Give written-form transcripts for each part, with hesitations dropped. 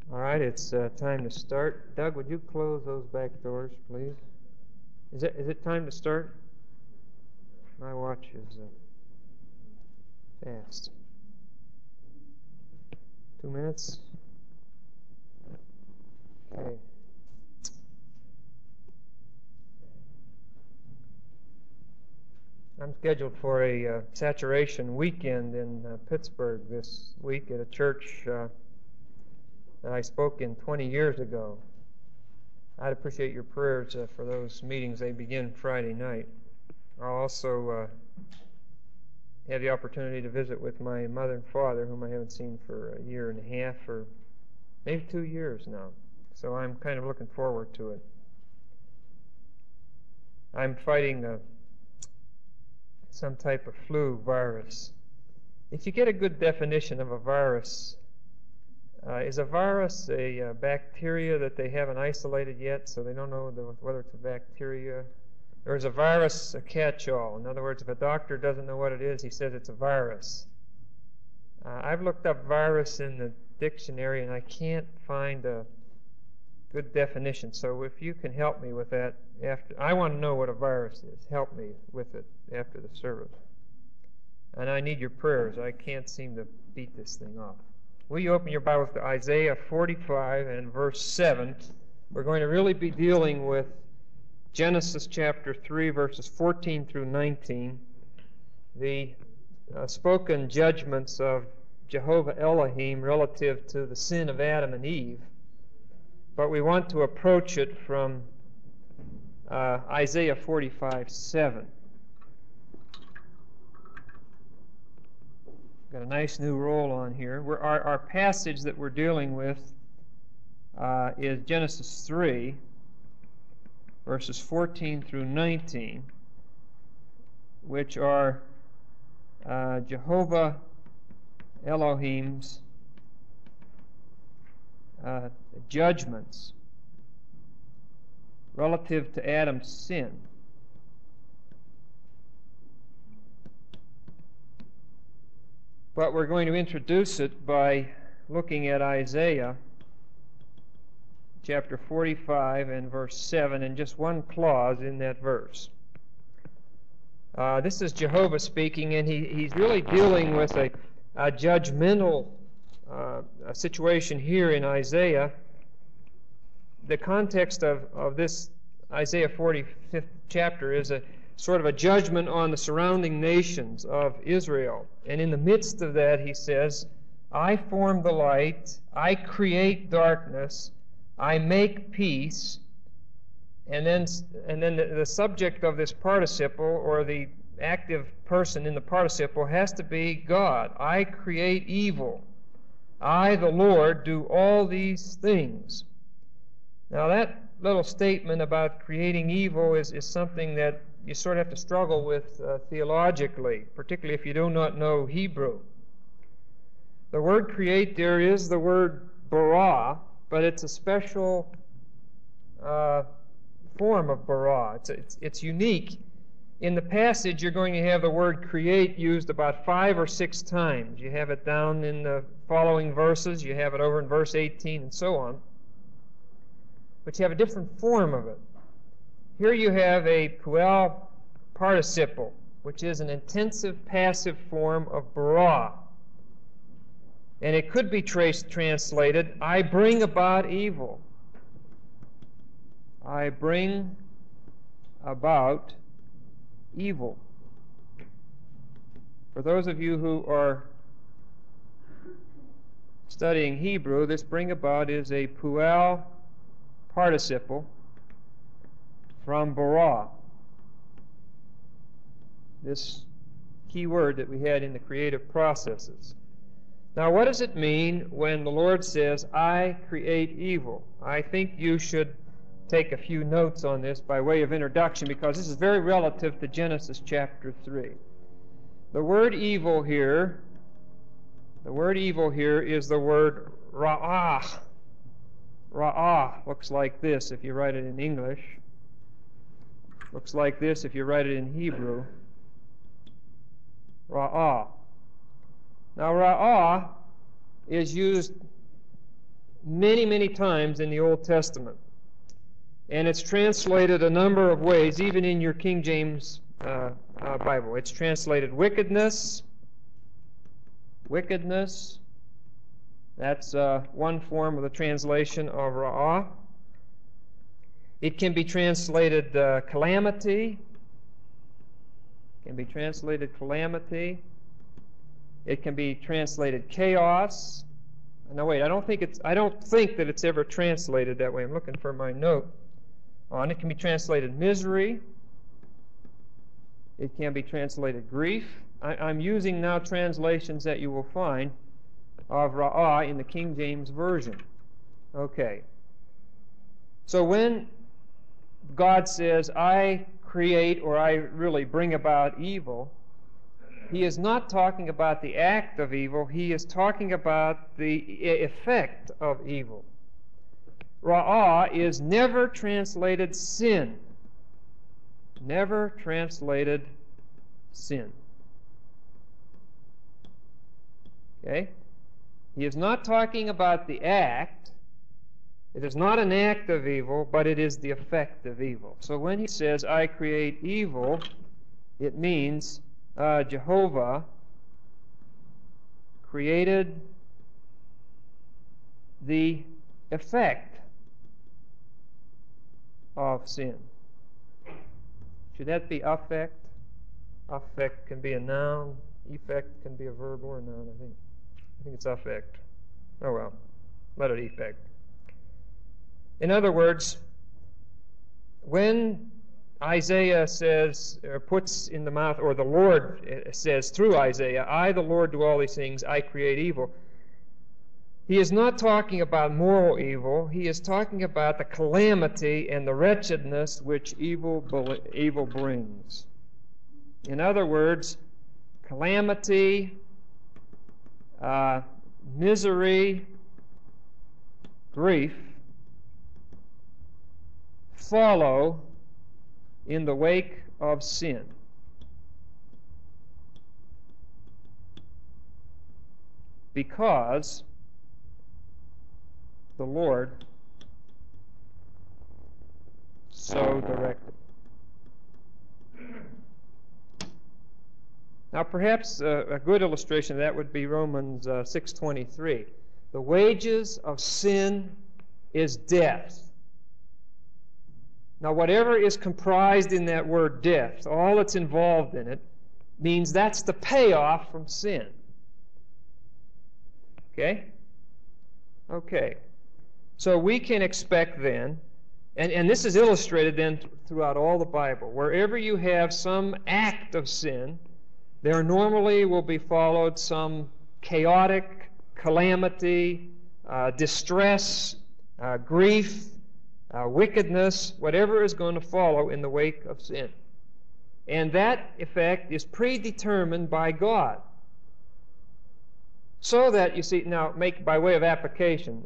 All right, it's time to start. Doug, would you close those back doors, please? Is it time to start? My watch is fast. 2 minutes? Okay. I'm scheduled for a saturation weekend in Pittsburgh this week at a church that I spoke in 20 years ago. I'd appreciate your prayers for those meetings. They begin Friday night. I'll also have the opportunity to visit with my mother and father, whom I haven't seen for a year and a half, or maybe 2 years now. So I'm kind of looking forward to it. I'm fighting some type of flu virus. If you get a good definition of a virus, is a virus a bacteria that they haven't isolated yet, so they don't know whether it's a bacteria? Or is a virus a catch-all? In other words, if a doctor doesn't know what it is, he says it's a virus. I've looked up virus in the dictionary, and I can't find a good definition. So if you can help me with that, I want to know what a virus is. Help me with it after the service. And I need your prayers. I can't seem to beat this thing off. Will you open your Bibles to Isaiah 45 and verse 7? We're going to really be dealing with Genesis chapter 3, verses 14 through 19, the spoken judgments of Jehovah Elohim relative to the sin of Adam and Eve. But we want to approach it from Isaiah 45:7. Got a nice new roll on here. Our passage that we're dealing with is Genesis 3, verses 14 through 19, which are Jehovah Elohim's judgments relative to Adam's sin. But we're going to introduce it by looking at Isaiah chapter 45 and verse 7 and just one clause in that verse. This is Jehovah speaking, and he's really dealing with a judgmental situation here in Isaiah. The context of this Isaiah 45th chapter is a sort of a judgment on the surrounding nations of Israel. And in the midst of that, he says, I form the light, I create darkness, I make peace. And then the subject of this participle, or the active person in the participle, has to be God. I create evil. I, the Lord, do all these things. Now that little statement about creating evil is something that you sort of have to struggle with theologically, particularly if you do not know Hebrew. The word create there is the word bara, but it's a special form of bara. It's unique. In the passage, you're going to have the word create used about 5 or 6 times. You have it down in the following verses. You have it over in verse 18 and so on. But you have a different form of it. Here you have a puel participle, which is an intensive passive form of bara. And it could be translated, I bring about evil. I bring about evil. For those of you who are studying Hebrew, this bring about is a puel participle from bara, this key word that we had in the creative processes. Now, what does it mean when the Lord says, I create evil? I think you should take a few notes on this by way of introduction, because this is very relative to Genesis chapter 3. The word evil here is the word ra'ah. Ra'ah looks like this if you write it in English. Looks like this if you write it in Hebrew. Ra'ah. Now, ra'ah is used many, many times in the Old Testament. And it's translated a number of ways, even in your King James Bible. It's translated wickedness. Wickedness. That's one form of the translation of ra'ah. It can be translated calamity. It can be translated calamity. It can be translated chaos. No, wait. I don't think that it's ever translated that way. I'm looking for my note on it. It can be translated misery. It can be translated grief. I'm using now translations that you will find of ra'ah in the King James Version. Okay. So when God says, I create or I really bring about evil, He is not talking about the act of evil. He is talking about the effect of evil. Ra'ah is never translated sin. Never translated sin. Okay? He is not talking about the act. It is not an act of evil, but it is the effect of evil. So when He says, I create evil, it means Jehovah created the effect of sin. Should that be affect? Affect can be a noun. Effect can be a verb or a noun, I think. I think it's affect. Oh well, let it effect. In other words, when Isaiah says, or puts in the mouth, or the Lord says through Isaiah, I, the Lord, do all these things, I create evil, He is not talking about moral evil. He is talking about the calamity and the wretchedness which evil brings. In other words, calamity, misery, grief follow in the wake of sin. Because the Lord so directed. Now perhaps a good illustration of that would be Romans 6:23. The wages of sin is death. Now whatever is comprised in that word death, all that's involved in it, means that's the payoff from sin. Okay? Okay. So we can expect then, and this is illustrated then throughout all the Bible, wherever you have some act of sin, there normally will be followed some chaotic calamity, distress, grief, wickedness, whatever is going to follow in the wake of sin. And that effect is predetermined by God. So that, you see, now make by way of application,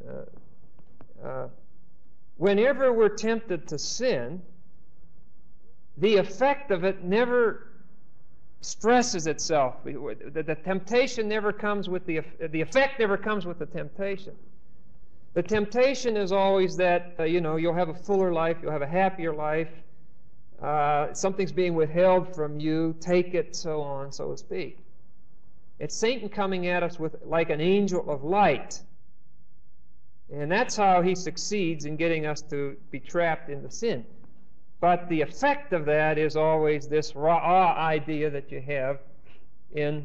whenever we're tempted to sin, the effect of it never stresses itself. The temptation never comes with the effect never comes with the temptation. The temptation is always that, you'll have a fuller life, you'll have a happier life, something's being withheld from you, take it, so on, so to speak. It's Satan coming at us with like an angel of light. And that's how he succeeds in getting us to be trapped into sin. But the effect of that is always this ra'ah idea that you have in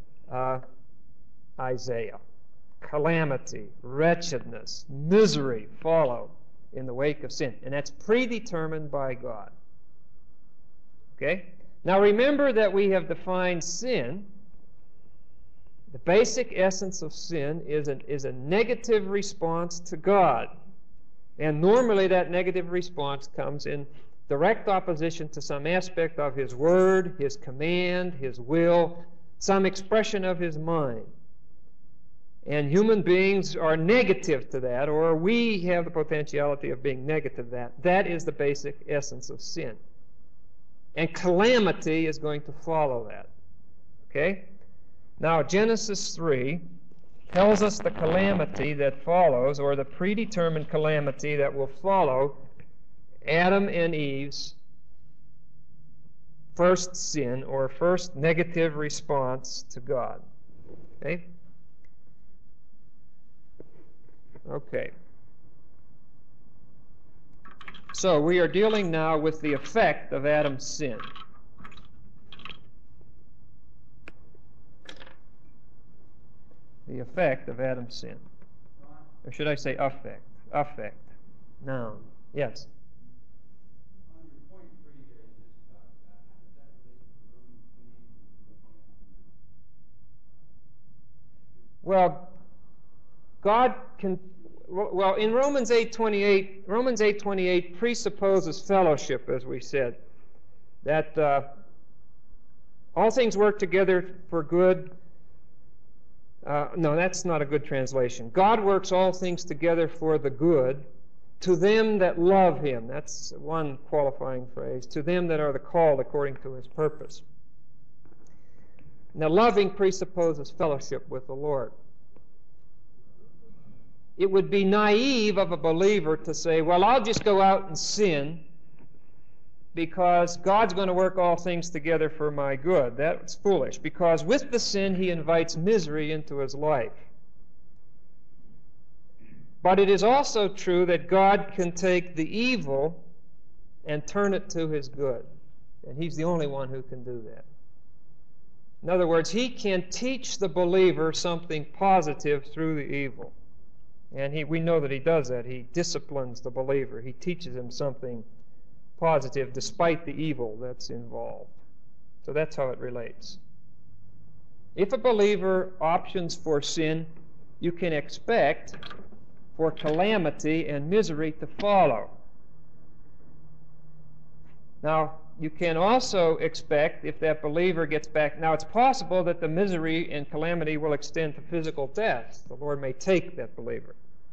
Isaiah. Calamity, wretchedness, misery follow in the wake of sin. And that's predetermined by God. Okay? Now remember that we have defined sin. The basic essence of sin is a negative response to God. And normally that negative response comes in direct opposition to some aspect of His Word, His command, His will, some expression of His mind. And human beings are negative to that, or we have the potentiality of being negative to that. That is the basic essence of sin. And calamity is going to follow that. Okay? Now, Genesis 3, tells us the calamity that follows, or the predetermined calamity that will follow Adam and Eve's first sin, or first negative response to God. Okay? Okay. So we are dealing now with the effect of Adam's sin. The effect of Adam's sin. Or should I say affect? Affect. Noun. Yes. On your point 3 there, you just talked about how does that relate to Romans 8? Well, God can. Well, in Romans 8:28 presupposes fellowship, as we said, that all things work together for good. No, that's not a good translation. God works all things together for the good to them that love Him. That's one qualifying phrase. To them that are the called according to His purpose. Now, loving presupposes fellowship with the Lord. It would be naive of a believer to say, well, I'll just go out and sin because God's going to work all things together for my good. That's foolish, because with the sin He invites misery into his life. But it is also true that God can take the evil and turn it to His good. And He's the only one who can do that. In other words, He can teach the believer something positive through the evil. And we know that He does that. He disciplines the believer. He teaches him something positive despite the evil that's involved. So that's how it relates. If a believer options for sin, you can expect for calamity and misery to follow. Now, you can also expect, if that believer gets back, now it's possible that the misery and calamity will extend to physical death. The Lord may take that believer.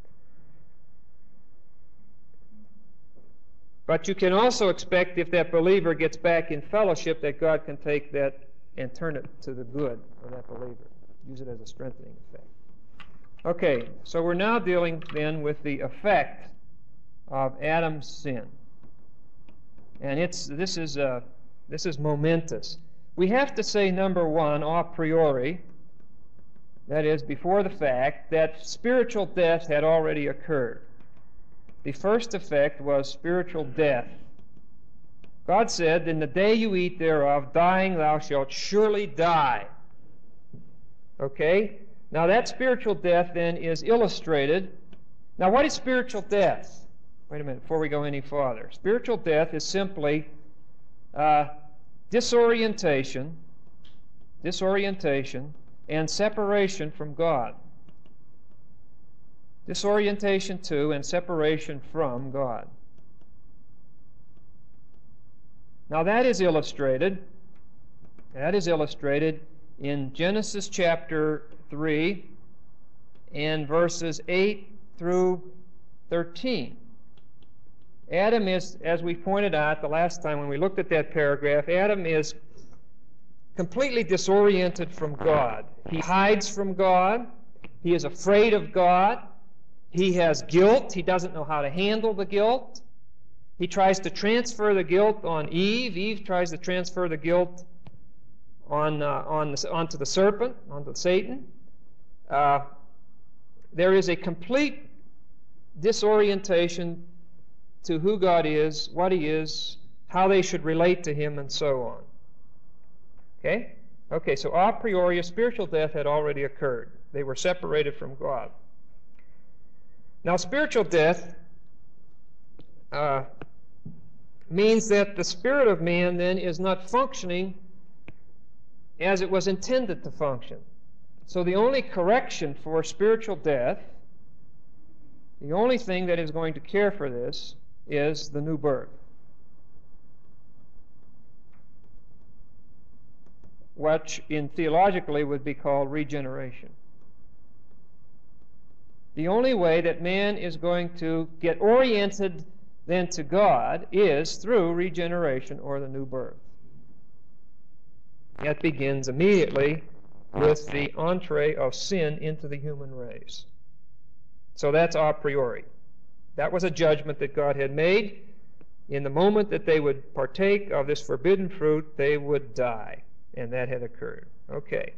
But you can also expect, if that believer gets back in fellowship, that God can take that and turn it to the good of that believer. Use it as a strengthening effect. Okay, so we're now dealing then with the effect of Adam's sin. And this is momentous. We have to say, number one, a priori, that is, before the fact, that spiritual death had already occurred. The first effect was spiritual death. God said, in the day you eat thereof, dying thou shalt surely die. Okay? Now that spiritual death then is illustrated. Now what is spiritual death? Wait a minute, before we go any farther. Spiritual death is simply disorientation and separation from God. Disorientation to and separation from God. Now that is illustrated in Genesis chapter 3 and verses 8 through 13. Adam is, as we pointed out the last time when we looked at that paragraph, Adam is completely disoriented from God. He hides from God. He is afraid of God. He has guilt. He doesn't know how to handle the guilt. He tries to transfer the guilt on Eve. Eve tries to transfer the guilt onto the serpent, onto Satan. There is a complete disorientation to who God is, what He is, how they should relate to Him, and so on. Okay? Okay, so a priori, a spiritual death had already occurred. They were separated from God. Now, spiritual death means that the spirit of man then is not functioning as it was intended to function. So the only correction for spiritual death, the only thing that is going to care for this, is the new birth. Which theologically would be called regeneration. The only way that man is going to get oriented then to God is through regeneration or the new birth. That begins immediately with the entree of sin into the human race. So that's a priori. That was a judgment that God had made. In the moment that they would partake of this forbidden fruit, they would die. And that had occurred. Okay.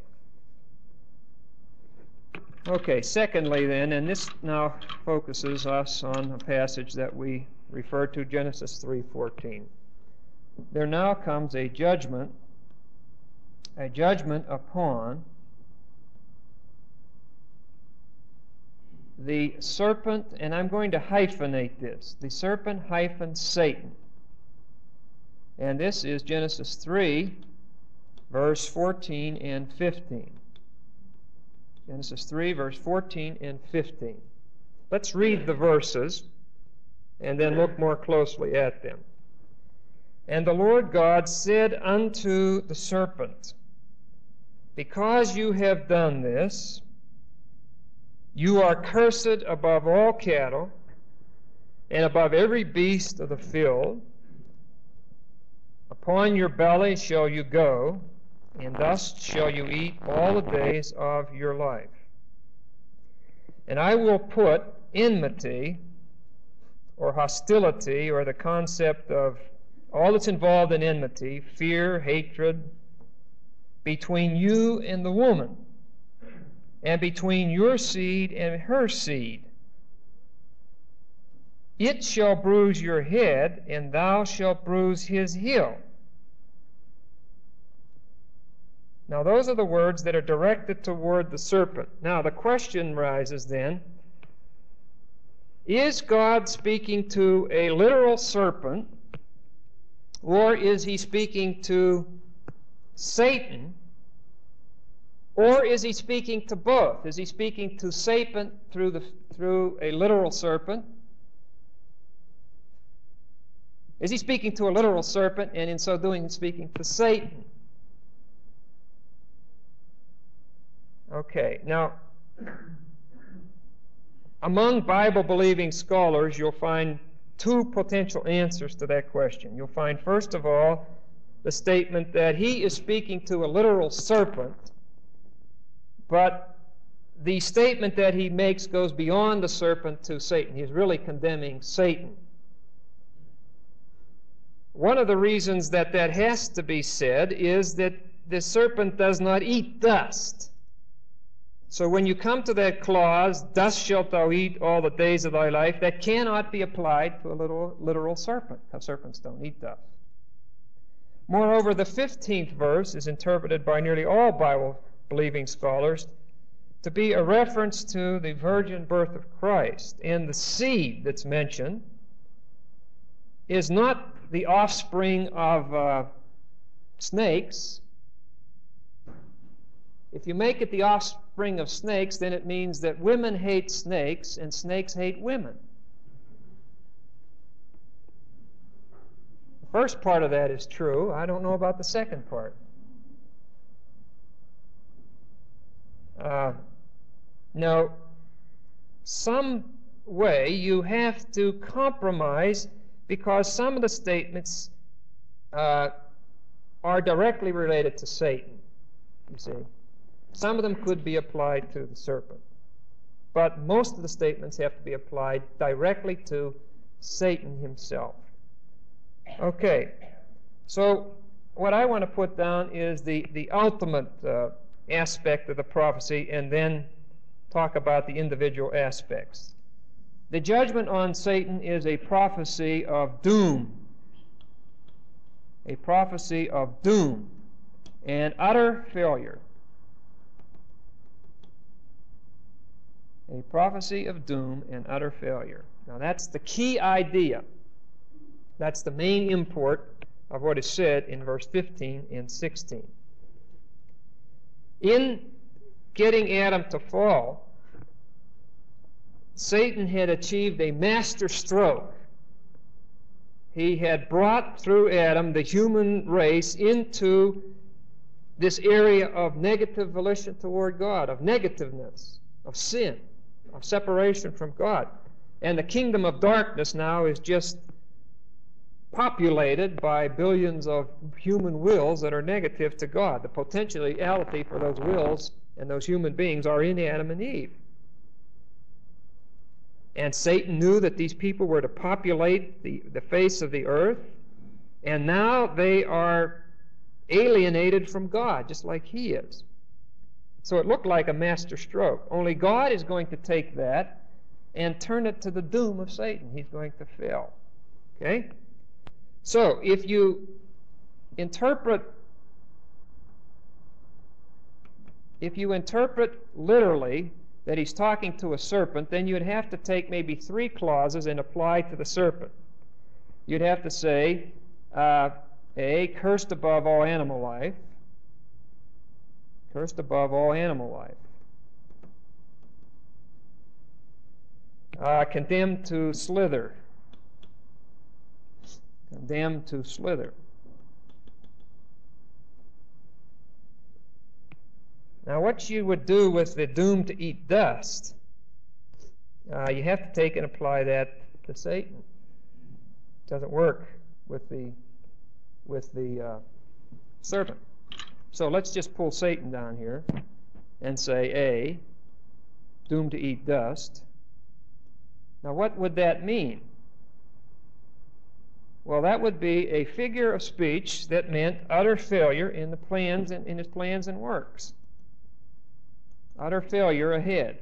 Okay, secondly then, and this now focuses us on a passage that we refer to, Genesis 3:14. There now comes a judgment upon the serpent, and I'm going to hyphenate this, the serpent - Satan. And this is Genesis 3, verse 14 and 15. Genesis 3, verse 14 and 15. Let's read the verses and then look more closely at them. And the Lord God said unto the serpent, Because you have done this, you are cursed above all cattle and above every beast of the field. Upon your belly shall you go, and dust shall you eat all the days of your life. And I will put enmity or hostility, or the concept of all that's involved in enmity, fear, hatred, between you and the woman, and between your seed and her seed. It shall bruise your head, and thou shalt bruise his heel. Now, those are the words that are directed toward the serpent. Now, the question rises then, is God speaking to a literal serpent, or is he speaking to Satan, or is he speaking to both? Is he speaking to Satan through a literal serpent? Is he speaking to a literal serpent, and in so doing he's speaking to Satan? Okay, now, among Bible-believing scholars, you'll find two potential answers to that question. You'll find, first of all, the statement that he is speaking to a literal serpent, but the statement that he makes goes beyond the serpent to Satan. He's really condemning Satan. One of the reasons that that has to be said is that the serpent does not eat dust. So when you come to that clause, dust shalt thou eat all the days of thy life, that cannot be applied to a literal serpent, because serpents don't eat dust. Moreover, the 15th verse is interpreted by nearly all Bible-believing scholars to be a reference to the virgin birth of Christ. And the seed that's mentioned is not the offspring of snakes. If you make it the offspring of snakes, then it means that women hate snakes and snakes hate women. The first part of that is true. I don't know about the second part. Now, some way you have to compromise, because some of the statements are directly related to Satan, you see. Some of them could be applied to the serpent. But most of the statements have to be applied directly to Satan himself. Okay, so what I want to put down is the ultimate aspect of the prophecy, and then talk about the individual aspects. The judgment on Satan is a prophecy of doom. A prophecy of doom and utter failure. A prophecy of doom and utter failure. Now that's the key idea. That's the main import of what is said in verse 15 and 16. In getting Adam to fall, Satan had achieved a master stroke. He had brought through Adam the human race into this area of negative volition toward God, of negativeness, of sin, of separation from God. And the kingdom of darkness now is just populated by billions of human wills that are negative to God. The potentiality for those wills and those human beings are in Adam and Eve. And Satan knew that these people were to populate the face of the earth, and now they are alienated from God, just like he is. So it looked like a master stroke. Only God is going to take that and turn it to the doom of Satan. He's going to fail. Okay? So if you interpret literally that he's talking to a serpent, then you'd have to take maybe 3 clauses and apply to the serpent. You'd have to say, A, cursed above all animal life. Cursed above all animal life. Condemned to slither. Condemned to slither. Now, what you would do with the doomed to eat dust, you have to take and apply that to Satan. It doesn't work with the serpent. So let's just pull Satan down here and say A, doomed to eat dust. Now, what would that mean? Well, that would be a figure of speech that meant utter failure in the plans and in his plans and works. Utter failure ahead.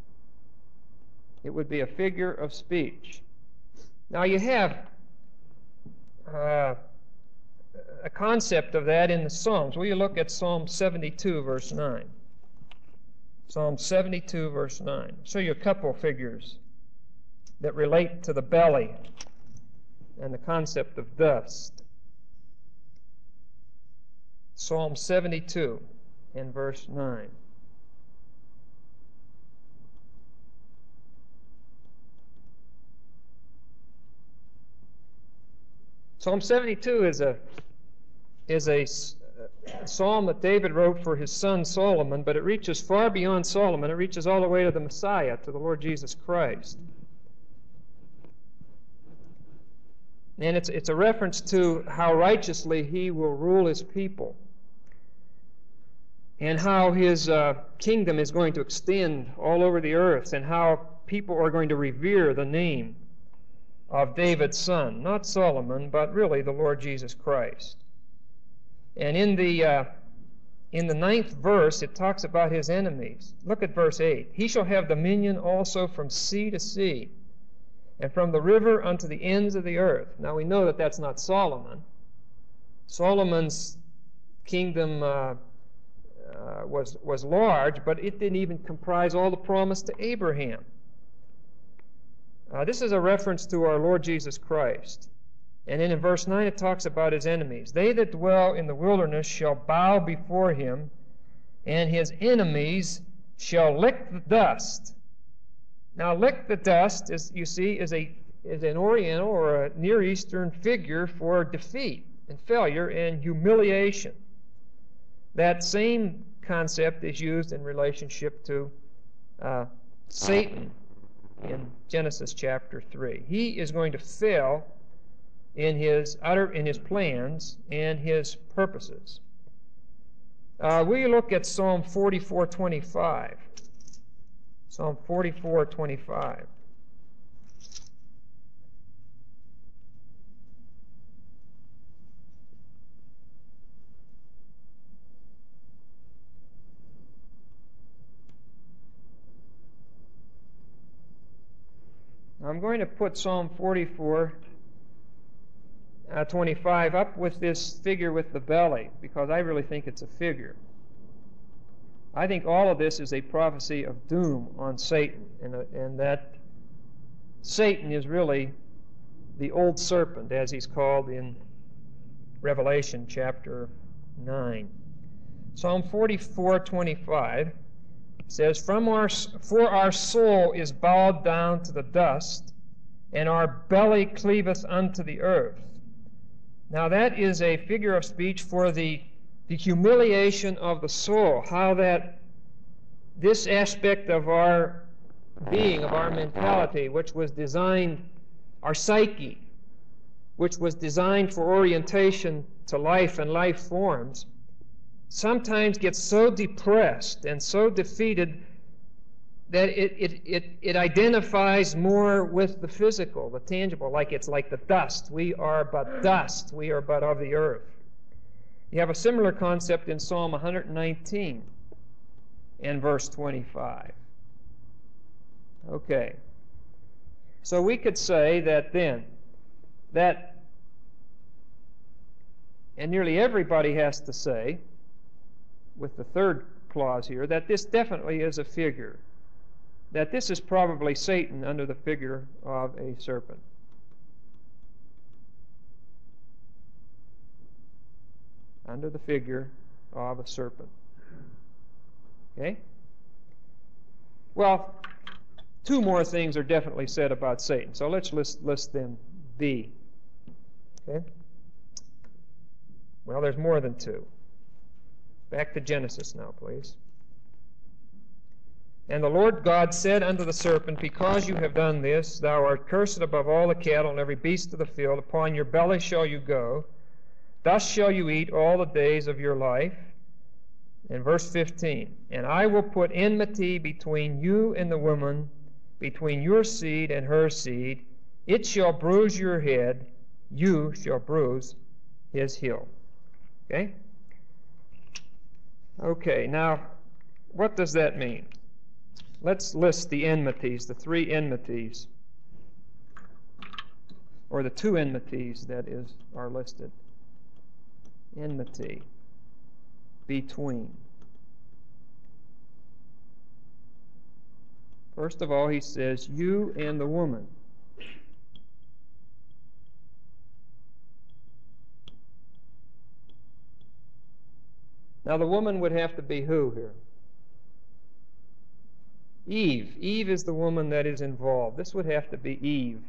It would be a figure of speech. Now you have a concept of that in the Psalms. Will you look at Psalm 72, verse 9? Psalm 72, verse 9. I'll show you a couple figures that relate to the belly and the concept of dust. Psalm 72 and verse 9. Psalm 72 is a psalm that David wrote for his son Solomon, but it reaches far beyond Solomon. It reaches all the way to the Messiah, to the Lord Jesus Christ. And it's a reference to how righteously he will rule his people and how his kingdom is going to extend all over the earth and how people are going to revere the name of David's son, not Solomon, but really the Lord Jesus Christ. And in the 9th verse, it talks about his enemies. Look at verse 8. He shall have dominion also from sea to sea, and from the river unto the ends of the earth. Now we know that that's not Solomon. Solomon's kingdom was large, but it didn't even comprise all the promise to Abraham. This is a reference to our Lord Jesus Christ. And then in verse 9 it talks about his enemies. They that dwell in the wilderness shall bow before him, and his enemies shall lick the dust. Now, lick the dust, as you see, is an Oriental or a Near Eastern figure for defeat and failure and humiliation. That same concept is used in relationship to Satan in Genesis chapter 3. He is going to fail in his plans and his purposes. We look at Psalm 44:25. Psalm 44:25. I'm going to put Psalm 44:25 up with this figure with the belly, because I really think it's a figure. I think all of this is a prophecy of doom on Satan, and that Satan is really the old serpent, as he's called in Revelation chapter 9. Psalm 44:25 says, For our soul is bowed down to the dust, and our belly cleaveth unto the earth. Now that is a figure of speech for the humiliation of the soul, how that this aspect of our being, of our mentality, which was designed, our psyche, which was designed for orientation to life and life forms, sometimes gets so depressed and so defeated that it identifies more with the physical, the tangible, like it's like the dust. We are but dust. We are but of the earth. You have a similar concept in Psalm 119 and verse 25. Okay. So we could say that then, and nearly everybody has to say, with the third clause here, that this definitely is a figure. That this is probably Satan under the figure of a serpent. Under the figure of a serpent. Okay? Well, two more things are definitely said about Satan. So let's list them. B. Okay? Well, there's more than two. Back to Genesis now, please. And the Lord God said unto the serpent, Because you have done this, thou art cursed above all the cattle and every beast of the field. Upon your belly shall you go. Thus shall you eat all the days of your life. And verse 15, And I will put enmity between you and the woman, between your seed and her seed. It shall bruise your head, you shall bruise his heel. Okay? Okay, now, what does that mean? Let's list the enmities, the three enmities, or the two enmities, that is, are listed. Enmity between. First of all, he says, you and the woman. Now, the woman would have to be who here? Eve. Eve is the woman that is involved. This would have to be Eve.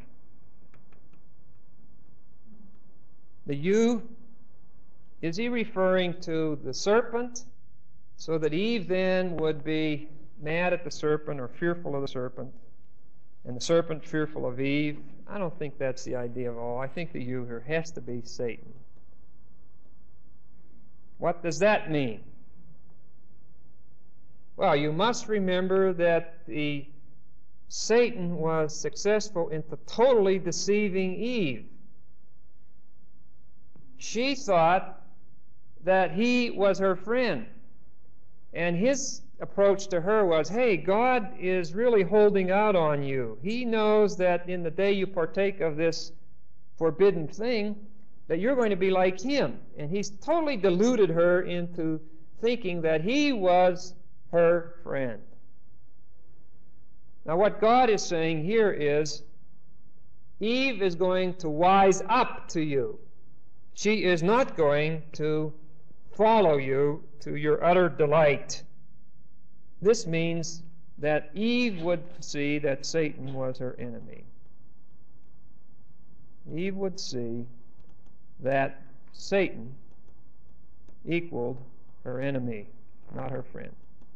The you, is he referring to the serpent, so that Eve then would be mad at the serpent or fearful of the serpent, and the serpent fearful of Eve? I don't think that's the idea at all. I think the you here has to be Satan. What does that mean? Well, you must remember that Satan was successful in totally deceiving Eve. She thought that he was her friend. And his approach to her was, hey, God is really holding out on you. He knows that in the day you partake of this forbidden thing, that you're going to be like him. And he's totally deluded her into thinking that he was her friend. Now, what God is saying here is, Eve is going to wise up to you. She is not going to follow you to your utter delight. This means that Eve would see that Satan was her enemy. Eve would see that Satan equaled her enemy, not her friend.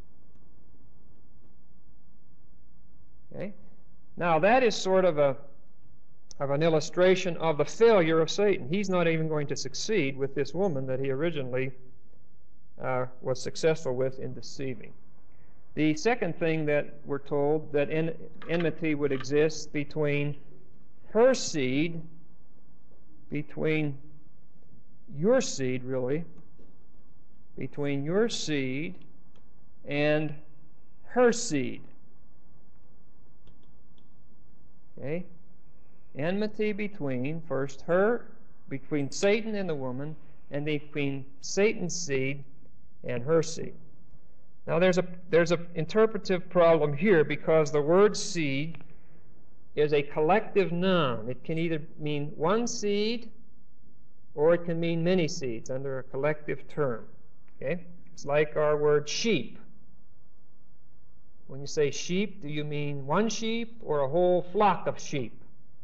Okay? Now, that is sort of an illustration of the failure of Satan. He's not even going to succeed with this woman that he originally was successful with in deceiving. The second thing that we're told, that enmity would exist between her seed, between your seed, really, between your seed and her seed. Okay? Enmity between, first, between Satan and the woman, and between Satan's seed and her seed. Now, there's an interpretive problem here, because the word seed is a collective noun. It can either mean one seed or it can mean many seeds under a collective term. Okay? It's like our word sheep. When you say sheep, do you mean one sheep or a whole flock of sheep?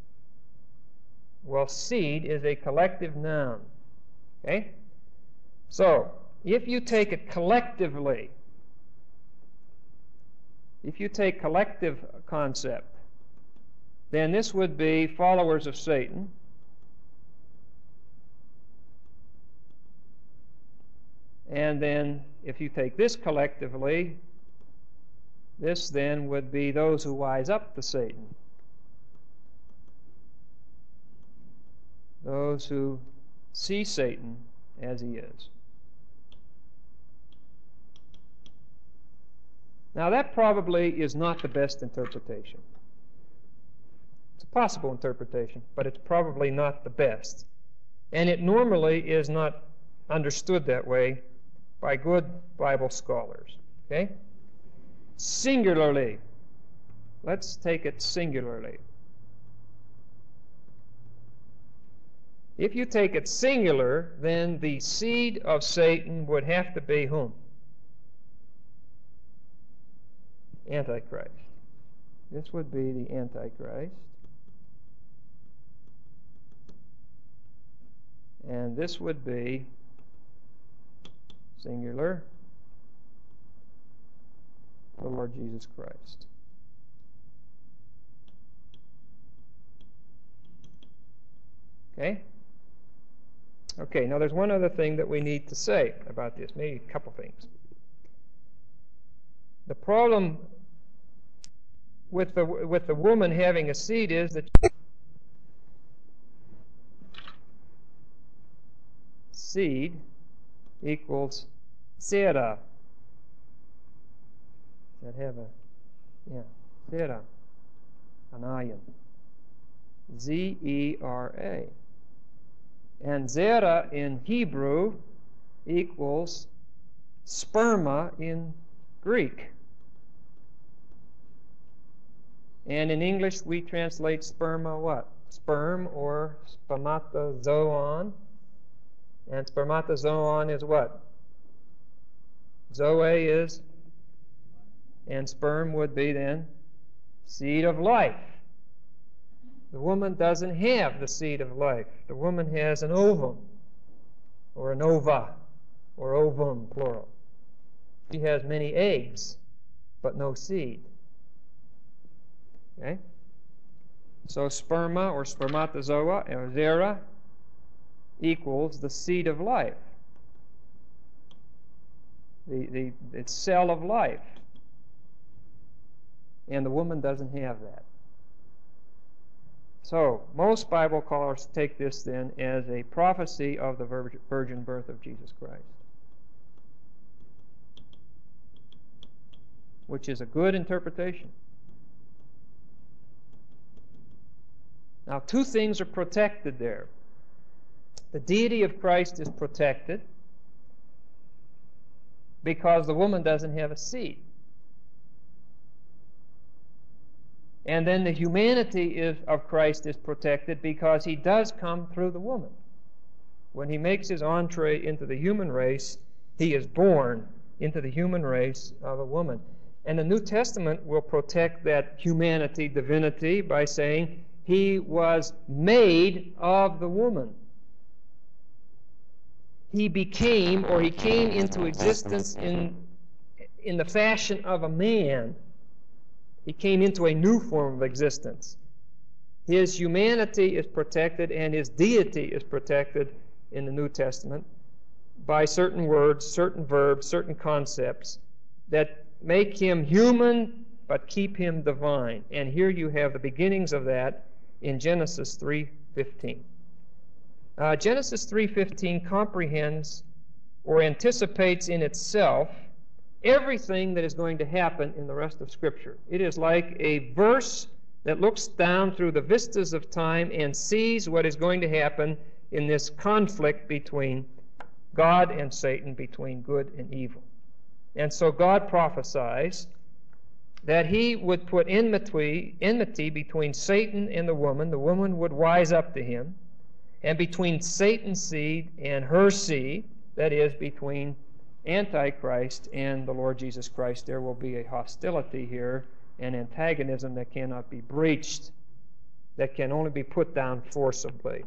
Well, seed is a collective noun. Okay? So, if you take it collectively, if you take collective concept, then this would be followers of Satan And then if you take this collectively, this then would be those who wise up to Satan. Those who see Satan as he is. Now that probably is not the best interpretation. It's a possible interpretation, but it's probably not the best. And it normally is not understood that way by good Bible scholars. Okay? Singularly. Let's take it singularly. If you take it singular, then the seed of Satan would have to be whom? Antichrist. This would be the Antichrist. And this would be singular, the Lord Jesus Christ. Okay? Okay, now there's one other thing that we need to say about this, maybe a couple things. The problem with the woman having a seed is that seed equals zera. Does that have a, yeah, zera, an ayin. Z-E-R-A. And zera in Hebrew equals sperma in Greek. And in English we translate sperma what? Sperm or spermatozoon. And spermatozoon is what? Zoe is, and sperm would be then seed of life. The woman doesn't have the seed of life. The woman has an ovum, or an ova, or ovum, plural. She has many eggs, but no seed. Okay? So sperma, or spermatozoa, or zera, equals the seed of life. It's cell of life. And the woman doesn't have that. So, most Bible scholars take this then as a prophecy of the virgin birth of Jesus Christ, which is a good interpretation. Now, two things are protected there. The deity of Christ is protected because the woman doesn't have a seed. And then the humanity of Christ is protected because he does come through the woman. When he makes his entree into the human race, he is born into the human race of a woman. And the New Testament will protect that humanity, divinity, by saying he was made of the woman. He became, or he came into existence in the fashion of a man. He came into a new form of existence. His humanity is protected and his deity is protected in the New Testament by certain words, certain verbs, certain concepts that make him human but keep him divine. And here you have the beginnings of that in Genesis 3:15. Genesis 3:15 comprehends or anticipates in itself everything that is going to happen in the rest of Scripture. It is like a verse that looks down through the vistas of time and sees what is going to happen in this conflict between God and Satan, between good and evil. And so God prophesies that he would put enmity between Satan and the woman would wise up to him, and between Satan's seed and her seed, that is, between Antichrist and the Lord Jesus Christ, there will be a hostility here, an antagonism that cannot be breached, that can only be put down forcibly.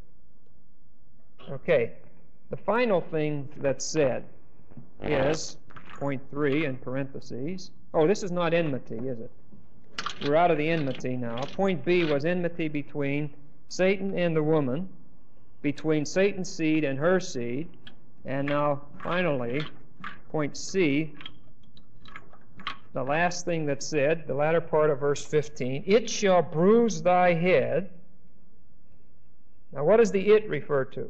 Okay, the final thing that's said is, point 3 in parentheses. Oh, this is not enmity, is it? We're out of the enmity now. Point B was enmity between Satan and the woman, between Satan's seed and her seed, And now, finally, point C, the last thing that's said, the latter part of verse 15, it shall bruise thy head. Now, what does the it refer to?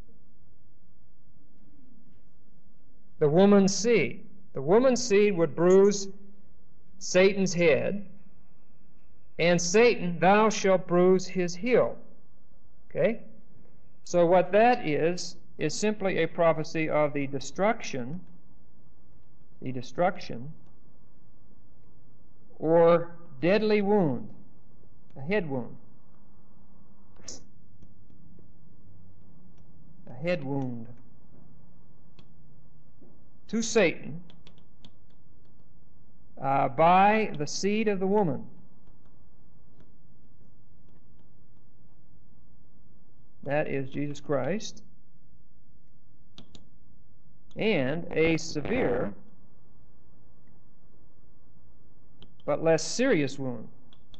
The woman's seed. The woman's seed would bruise Satan's head, and Satan, thou shalt bruise his heel. Okay? So what that is simply a prophecy of the destruction or deadly wound, a head wound. A head wound to Satan by the seed of the woman. That is Jesus Christ. And a severe but less serious wound.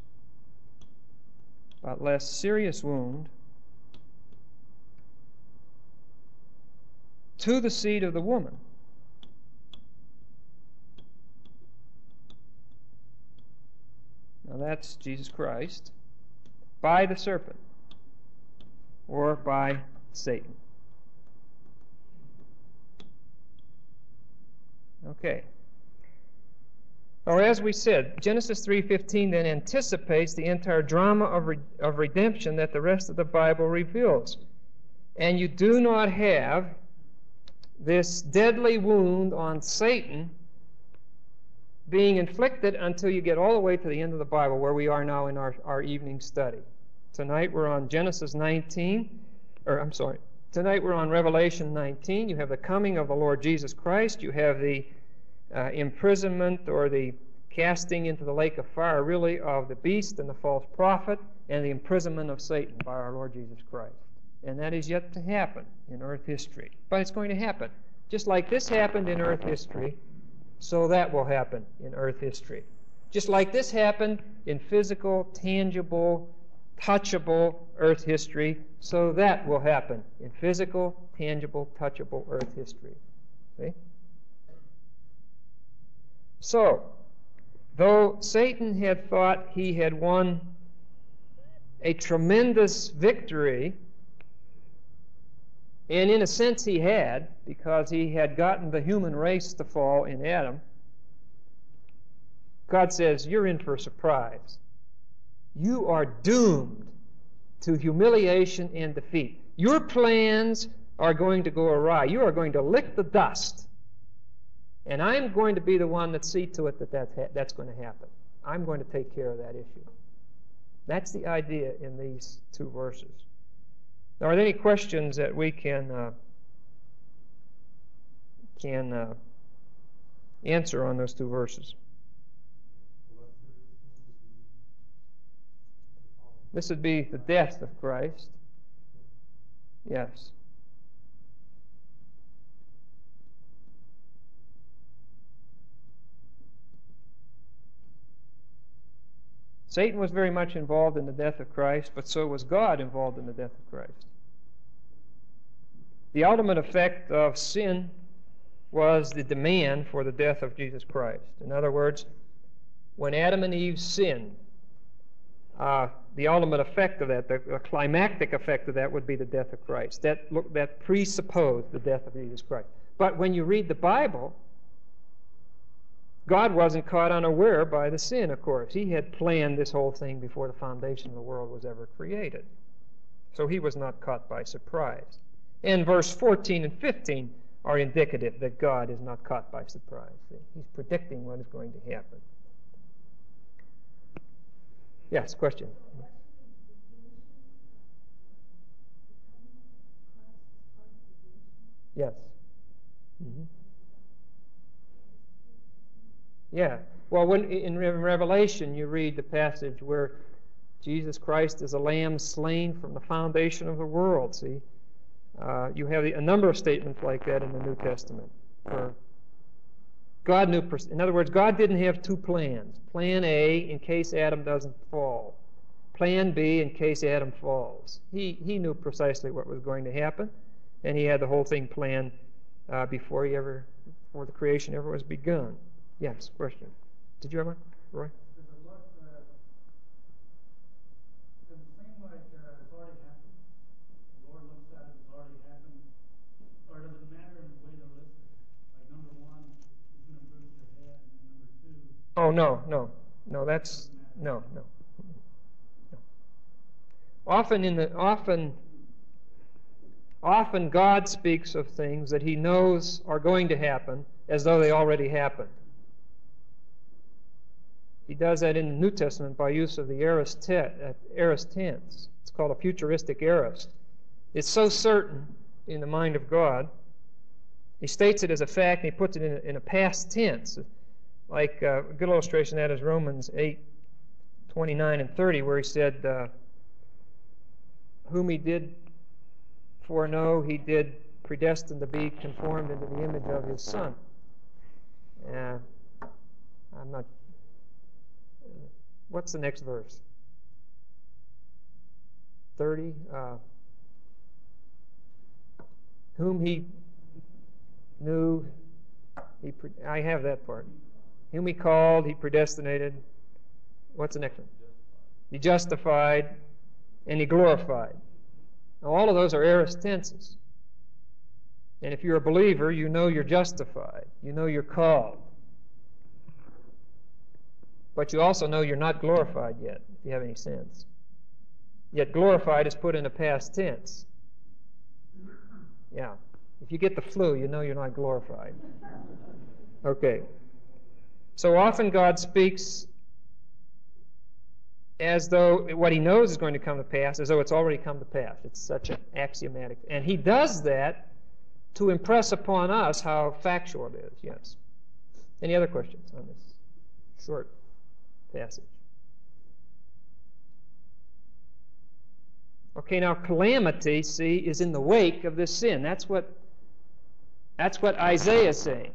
But less serious wound to the seed of the woman. Now that's Jesus Christ by the serpent or by Satan. Okay. Or as we said, Genesis 3:15 then anticipates the entire drama of redemption that the rest of the Bible reveals. And you do not have this deadly wound on Satan being inflicted until you get all the way to the end of the Bible, where we are now in our evening study. Tonight we're on Genesis 19, tonight we're on Revelation 19. You have the coming of the Lord Jesus Christ. You have the imprisonment or the casting into the lake of fire, really, of the beast and the false prophet, and the imprisonment of Satan by our Lord Jesus Christ. And that is yet to happen in earth history. But it's going to happen. Just like this happened in earth history, so that will happen in earth history. Just like this happened in physical, tangible, touchable earth history, so that will happen in physical, tangible, touchable earth history. See? So, though Satan had thought he had won a tremendous victory, and in a sense he had, because he had gotten the human race to fall in Adam, God says, you're in for a surprise. You are doomed to humiliation and defeat. Your plans are going to go awry. You are going to lick the dust. And I'm going to be the one that sees to it that that's going to happen. I'm going to take care of that issue. That's the idea in these two verses. Now, are there any questions that we can answer on those two verses? This would be the death of Christ. Yes. Satan was very much involved in the death of Christ, but so was God involved in the death of Christ. The ultimate effect of sin was the demand for the death of Jesus Christ. In other words, when Adam and Eve sinned, the ultimate effect of that, the climactic effect of that, would be the death of Christ. That presupposed the death of Jesus Christ. But when you read the Bible, God wasn't caught unaware by the sin, of course. He had planned this whole thing before the foundation of the world was ever created. So he was not caught by surprise. And verse 14 and 15 are indicative that God is not caught by surprise. He's predicting what is going to happen. Yes, question? Yes. Mm-hmm. Yeah. Well, when in Revelation you read the passage where Jesus Christ is a lamb slain from the foundation of the world. See, you have a number of statements like that in the New Testament. God knew. In other words, God didn't have two plans. Plan A in case Adam doesn't fall. Plan B in case Adam falls. He knew precisely what was going to happen, and he had the whole thing planned before the creation ever was begun. Yes, question. Did you have one, Roy? Does it seem like it's already happened? The Lord looks at it, it's already happened. Or does it matter in the way they're listed? Like number one, he's going to bruise their head, and then number two. Oh, no. That's no. Often God speaks of things that He knows are going to happen as though they already happened. He does that in the New Testament by use of the aorist tense. It's called a futuristic aorist. It's so certain in the mind of God. He states it as a fact, and He puts it in a past tense. Like a good illustration of that is Romans 8:29 and 30, where He said, whom He did foreknow, He did predestine to be conformed into the image of His Son. I'm not... what's the next verse? 30. Whom He knew, I have that part. Whom He called, He predestinated. What's the next one? He justified, and He glorified. Now, all of those are aorist tenses. And if you're a believer, you know you're justified. You know you're called. But you also know you're not glorified yet, if you have any sense. Yet glorified is put in a past tense. Yeah. If you get the flu, you know you're not glorified. Okay. So often God speaks as though what He knows is going to come to pass, as though it's already come to pass. It's such an axiomatic. And He does that to impress upon us how factual it is, yes. Any other questions on this short passage? Okay, now calamity, see, is in the wake of this sin. That's what Isaiah is saying.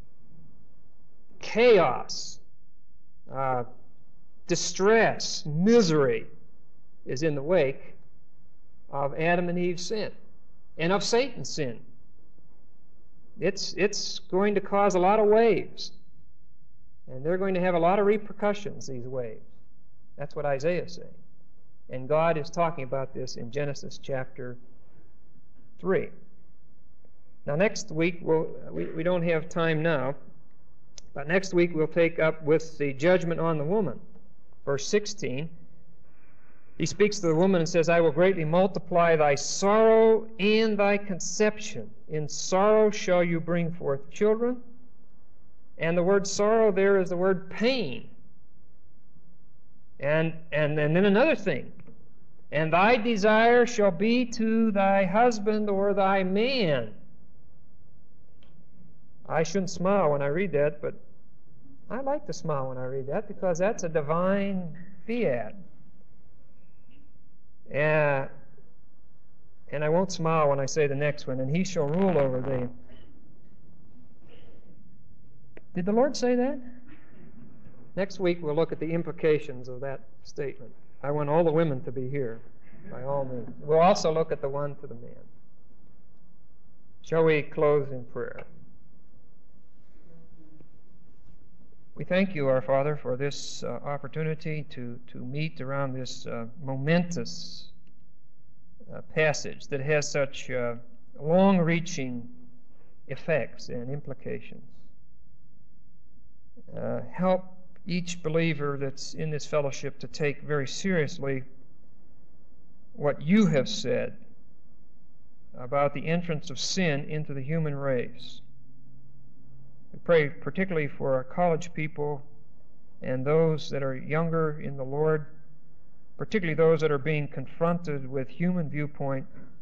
Chaos, distress, misery is in the wake of Adam and Eve's sin and of Satan's sin. It's going to cause a lot of waves, and they're going to have a lot of repercussions, these waves. That's what Isaiah is saying. And God is talking about this in Genesis chapter 3. Now next week, we don't have time now, but next week we'll take up with the judgment on the woman. Verse 16, He speaks to the woman and says, I will greatly multiply thy sorrow and thy conception. In sorrow shall you bring forth children. And the word sorrow there is the word pain. And then another thing. And thy desire shall be to thy husband or thy man. I shouldn't smile when I read that, but I like to smile when I read that because that's a divine fiat. And I won't smile when I say the next one. And he shall rule over thee. Did the Lord say that? Next week we'll look at the implications of that statement. I want all the women to be here, by all means. We'll also look at the one to the man. Shall we close in prayer? We thank you, our Father, for this opportunity to meet around this momentous passage that has such long-reaching effects and implications. Help each believer that's in this fellowship to take very seriously what you have said about the entrance of sin into the human race. We pray particularly for our college people and those that are younger in the Lord, particularly those that are being confronted with human viewpoint,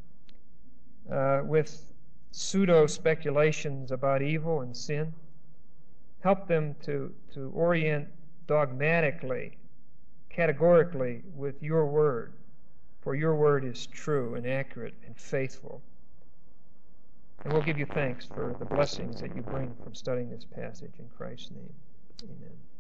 with pseudo-speculations about evil and sin. Help them to orient dogmatically, categorically with your word, for your word is true and accurate and faithful. And we'll give you thanks for the blessings that you bring from studying this passage in Christ's name. Amen.